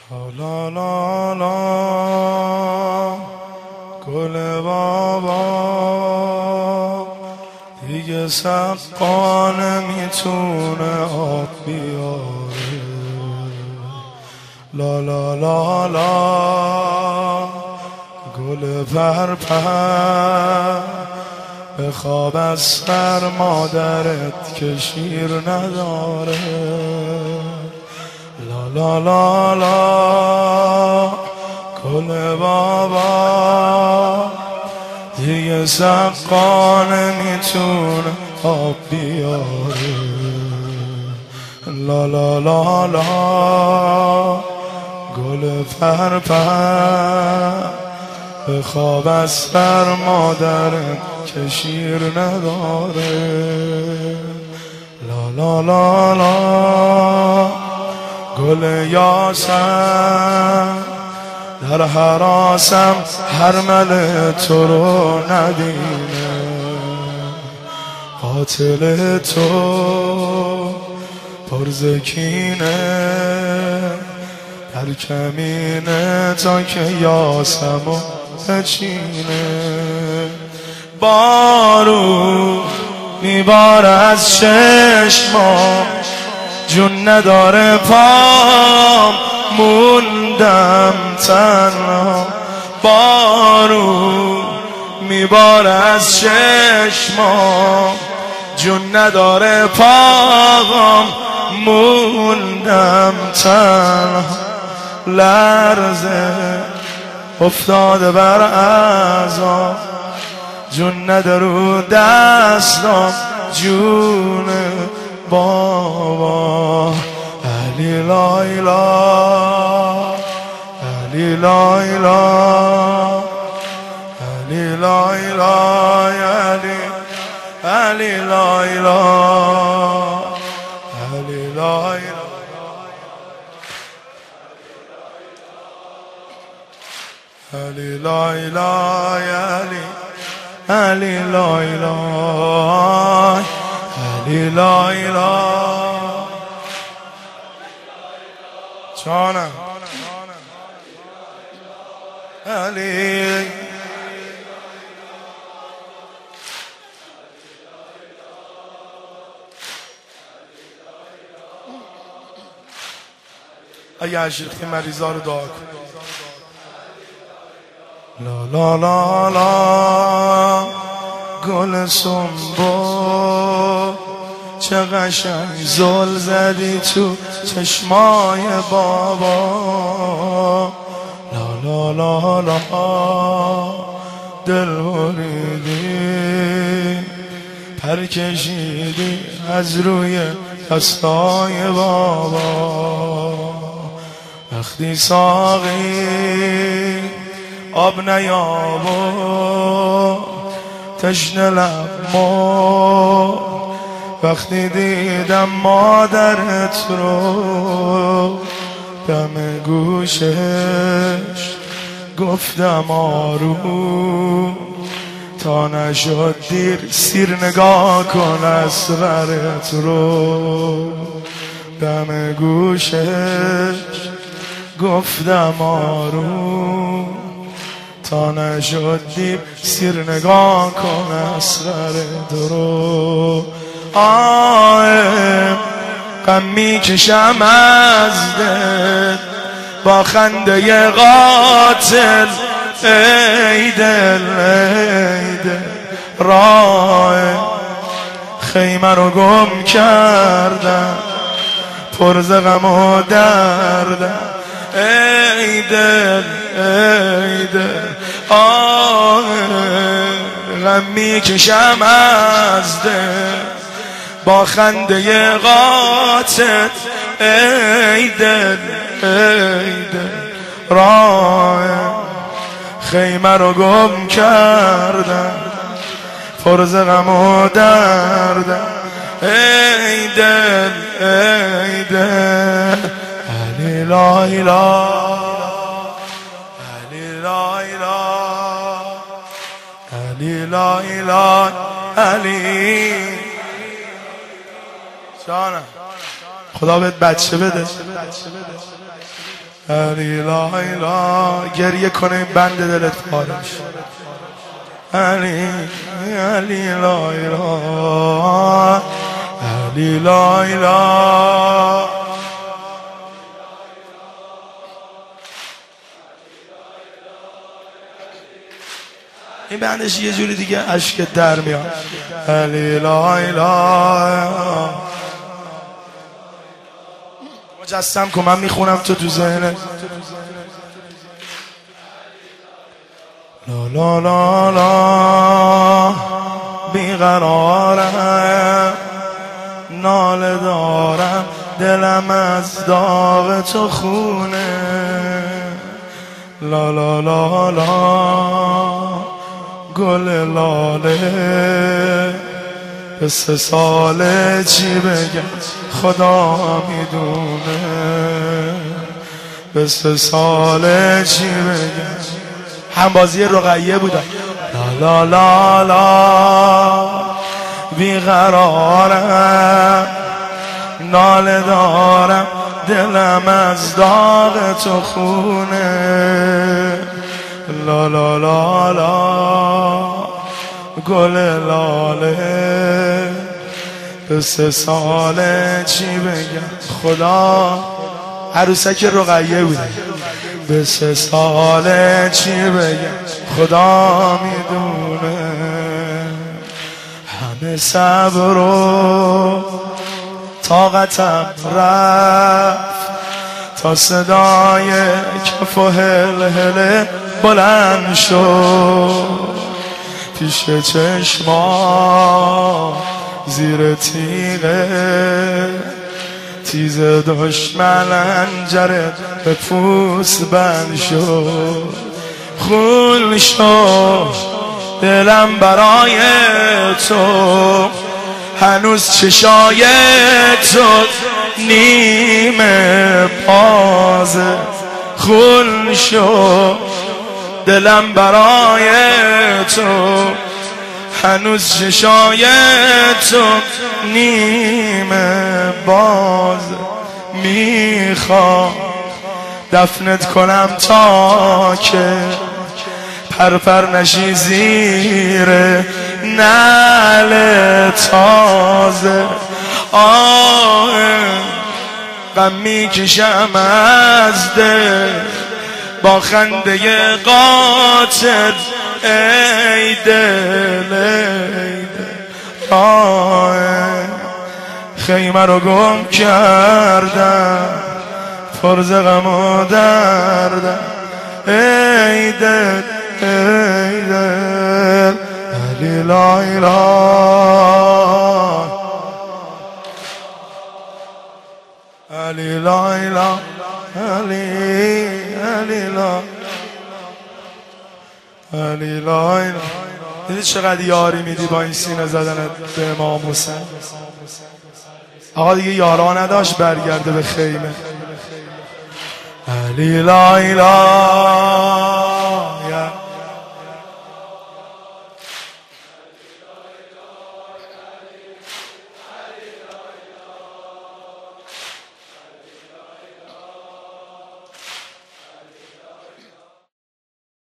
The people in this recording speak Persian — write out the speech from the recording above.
لا لا لا گل بابا دیگه سقا نمیتونه آب بیاره. لا لا لا لا گل پرپر به خواب از سر مادرت که شیر نداره. لا لا لا لا گل بابا دیگه سقا نمیتونه آب بیاره. لا لا لا لا گل پرپر به خواب از سر مادرت که شیر نداره. لا لا لا لا گل یاسم در حراسم حرمل تو رو نبینه. قاتل تو پرزکینه در کمینه تا که یاسمو بچینه. بارو میباره از چشمام جون نداره پام موندم تنها. بارو میباره از چشمام جون نداره پام موندم تنها. لرزه افتاده بر اعضام جون نده رو دستام جون بابا. علی لایلا علی لایلا علی لایلا علی علی لایلا علی لایلا علی لایلا علی علی لایلا علی لایلا جانم علی اگه عشقی مریضا رو دعا کن. لا لا لا لا گل سنبو چه قشنگ زل زدی تو چشمای بابا. لا لا لا لا دل بریدی پر کشیدی از روی دستای بابا. وقتی ساقی آب نیابو تشنه لبمو وقتی دیدم مادرت رو دم گوشش گفتم آروم تا نشد دیر سیر نگاه کن اصغرت رو. دم گوشش گفتم آروم تا نشد دیر سیر نگاه کن اصغرت رو. غم میکشم از دل با خنده قاتل. ای دل ای دل راه خیمه رو گم کردم پر ز غم و دردم. ای دل ای دل غم میکشم از دل با خنده قاتل. ای دل ای دل راه خیمه رو گم کردم پر ز غم و دردم. ای دل ای دل علی لایلا علی لایلا علی لایلا علی جانم. خدا بهت بچه بده. علی لا اله. گریه کنه این بند دلت پارش. علی علی لا اله علی لا اله. این بندش یه جوری دیگه اشک در میاد. علی لا اله. مجسم کن من میخونم تو ذهنت. لا لا لا لا بیقرارم، ناله دارم، دلم از داغ تو خونه. لا لا لا لا گل لاله، به 3 ساله چی بگم خدا میدونه. به 3 ساله چی بگم. همبازی رقیه بودم. لا لا لا بیقرارم، ناله دارم، دلم از داغ تو خونه. لا لا لا لا گل لاله، به 3 ساله چی بگم خدا. عروسک رقیه بوده. به 3 ساله چی بگم خدا میدونه. همه صبر و طاقتم رفت تا صدای کف و هلهله بلند شد. پیش چشما زیر تیغه تیز دشمن انجره به پوست بند شد. خون شد دلم برای تو، هنوز چشای تو نیمه بازه. خون شد دلم برای تو، هنوز چشای تو نیمه باز. میخوام دفنت کنم تا که پرپر نشی زیر نعل تازه. غم میکشم از دل با خنده قاتل. ای دل ای دل، خیمه رو گم کردم، فرز غم و دردم. ای دل ای دل علی لا اله علی لا اله علی لا علی لا اله. دیدی چقدر یاری میدی با این سینه زدنت به امام حسین. آقا دیگه یارا نداشت برگرده به خیمه. علی لا اله